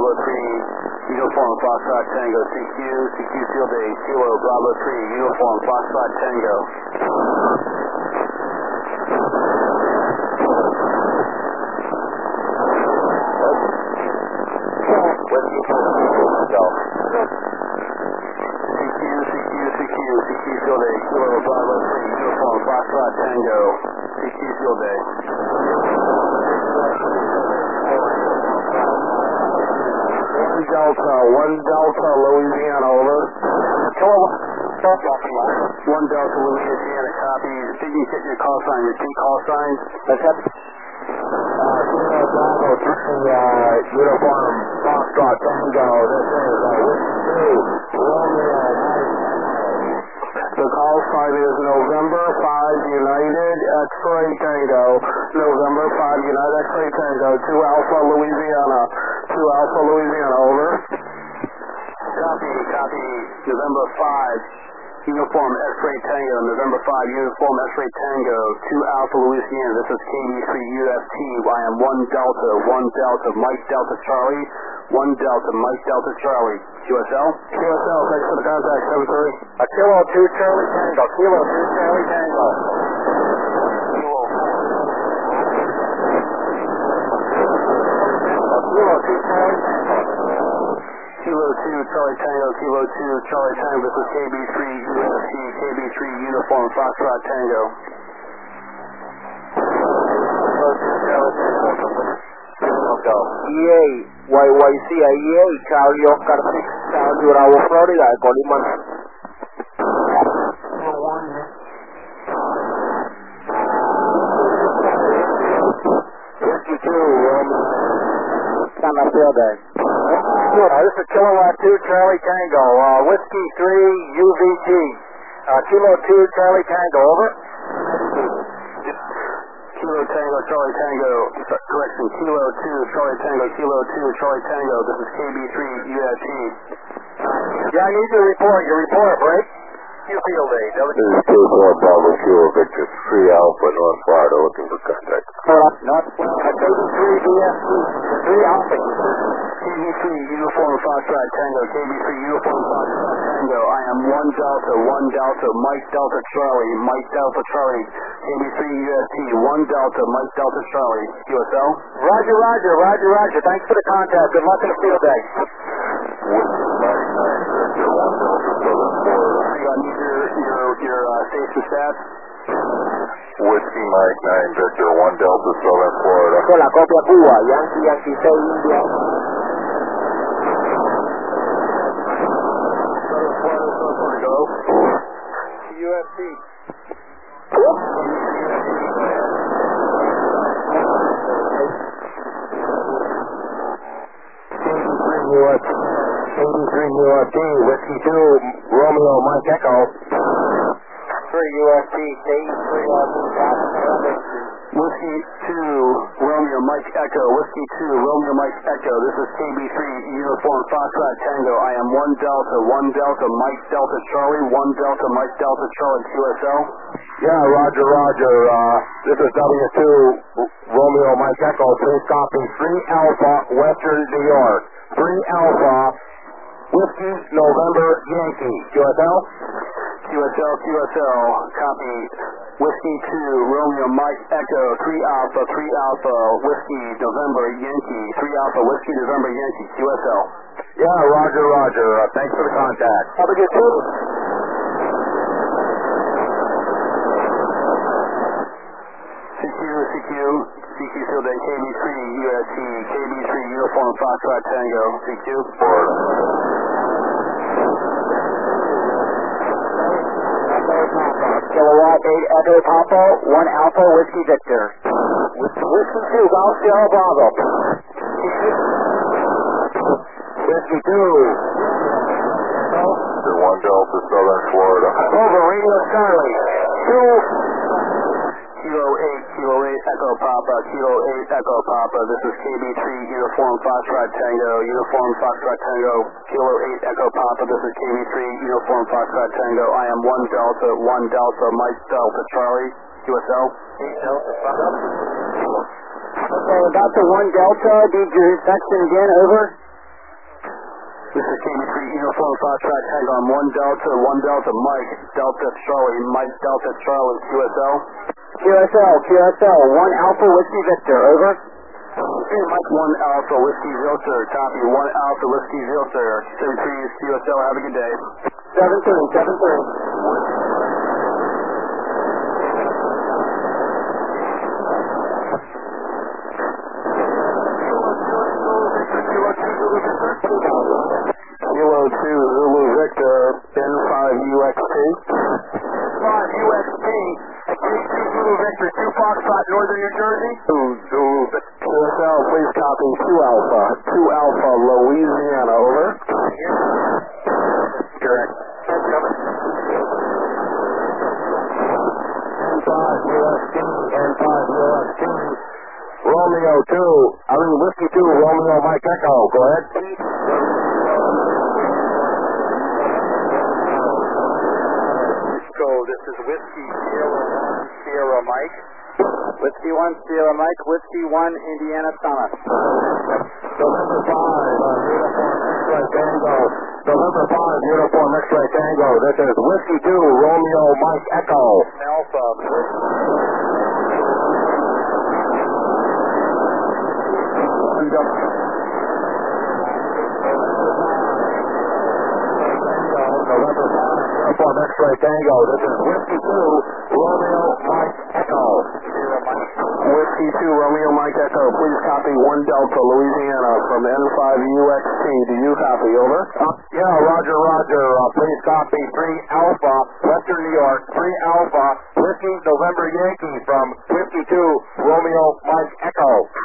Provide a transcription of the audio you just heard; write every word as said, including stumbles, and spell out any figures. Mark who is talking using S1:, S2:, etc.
S1: Bravo three, Uniform Foxtrot Tango, C Q, C Q Field A, Kilo Bravo three, Uniform Foxtrot Tango. Whiskey, go. C Q, C Q, C Q, C Q Field A, Kilo Bravo three, Uniform Foxtrot Tango, C Q Field A. One Delta, one Delta, Louisiana, over. Kilo, one Delta, Louisiana, copy. Did you get your call sign, repeat call sign? That's it. Uh, Kilo Bravo three, uh, Uniform Foxtrot Tango, this is, uh, Whiskey two, Romeo, the call sign is November five United X-Ray Tango, November five United X-Ray Tango, two Alpha Louisiana, two Alpha Louisiana, over. Copy, copy, November five, Uniform X-Ray Tango, November five, Uniform X-Ray Tango, two Alpha Louisiana, this is K B three U F T, I am one Delta, one Delta, Mike Delta Charlie, one Delta, Mike Delta Charlie, Q S L? Q S L, thanks for the contact, seven three. A Kilo two Charlie Tango, Kilo two Charlie Tango. Kilo. A Kilo two Charlie Tango. Kilo two Charlie Tango, Kilo two Charlie Tango, this is K B three U F T, K B three Uniform Foxtrot Tango. Kilo two Charlie Tango. E A, Y Y C, E A, Charlie Oscar six, Charlie Bravo, Florida, Coliman. Whiskey two, um, San Rafael Day. Uh, this is Kilowatt two, Charlie Tango, uh, Whiskey three, U V T, uh, Kilo two, Charlie Tango, over. Kilo Tango, Charlie Tango, correction, Kilo two, Charlie Tango, Kilo two, Charlie Tango, this is K B three U F T. Yeah, I need your report, your report, break. Q Field A, W. This is two four Bravo Kilo, Victor three Alpha, North Florida, looking for contact. North Florida, K B three B F T, three Alpha. K B three Uniform Foxtrot Tango, K B three Uniform Foxtrot Tango, I am one Delta, one Delta, Mike Delta Charlie, Mike Delta Charlie, K B three U F T, one Delta, Mike Delta Charlie, Q S L? Roger, roger, roger, roger, thanks for the contact, good luck in the field day. I need your, your, your uh, station stats. Whiskey Mike nine, Victor one Delta, Southern Florida. Con la copia Cuba, Yankee, Yankee seis, India. Southern Florida, Southern Florida, go. U F T. U F T, eighty-three U F T, Whiskey two, Romeo, Mike Echo. three U F T, K three U F T, Whiskey two, Romeo, Mike Echo, Whiskey two, Romeo, Mike Echo, this is K B three, Uniform Foxtrot Tango, I am one Delta, one Delta, Mike Delta Charlie, one Delta, Mike Delta Charlie, Q S L? Yeah, roger, roger, uh, this is W two, Romeo, Mike Echo, please copy, three Alpha, Western New York. three Alpha, Whiskey, November, Yankee, Q S L? Q S L, Q S L, copy, Whiskey two, Romeo, Mike, Echo, three Alpha, three Alpha, Whiskey, November, Yankee, three Alpha, Whiskey, November, Yankee, Q S L. Yeah, roger, roger, uh, thanks for the contact. Have a good day. C Q, C Q, C Q Field A, K B three U S T, K B three Uniform Foxtrot Tango, C Q. Kilowatt eight Echo Papa, one Alpha, Whiskey Victor. Whiskey two, Golf Sierra Bravo. Whiskey two. one Delta, Southern Florida. Over, Radio Charlie. two. Kilo eight, Kilo eight, Echo Papa, Kilo eight, Echo Papa, this is K B three, Uniform Foxtrot Tango, Uniform Foxtrot Tango, Kilo eight, Echo Papa, this is K B three, Uniform Foxtrot Tango, I am one Delta, one Delta, Mike Delta Charlie, Q S L? eight Delta, okay, about the one Delta, did your section again, over? This is K B three Uniform Foxtrot Tango on one Delta, one Delta Mike, Delta Charlie, Mike Delta Charlie, Q S L.
S2: Q S L, Q S L, one Alpha Whiskey Victor, over.
S1: Hey, Mike, one Alpha Whiskey Zilter, copy, one Alpha Whiskey Zilter, seven three Q S L, have a good day.
S2: seven three, seven three.
S1: Kilo two Zulu Victor, N five U X T. five U X T, Zulu Victor, two Foxtrot, Northern New Jersey. two Zulu Victor. Q S L, please copy two Alpha, two Alpha, Louisiana, over. Correct. N five U S T, N five U S T. Romeo two, I mean Whiskey two, Romeo Mike Echo, go ahead. This is Whiskey Sierra one, Sierra Mike.
S2: Whiskey one, Sierra Mike, Whiskey one, Indiana Thomas.
S1: November five, uh, Uniform X-Ray Tango. November five, Uniform X-Ray Tango. This is Whiskey two, Romeo Mike Echo. Alpha. November five, Uniform X-Ray Tango. This is Whiskey two, Romeo Mike Echo. Whiskey two, Romeo Mike Echo. Please copy one Delta, Louisiana, from N five U X T. Do you copy? Over. Uh, yeah, Roger, Roger. Uh, please copy three Alpha, Western New York. three Alpha, Whiskey November Yankee from Whiskey two, Romeo Mike Echo.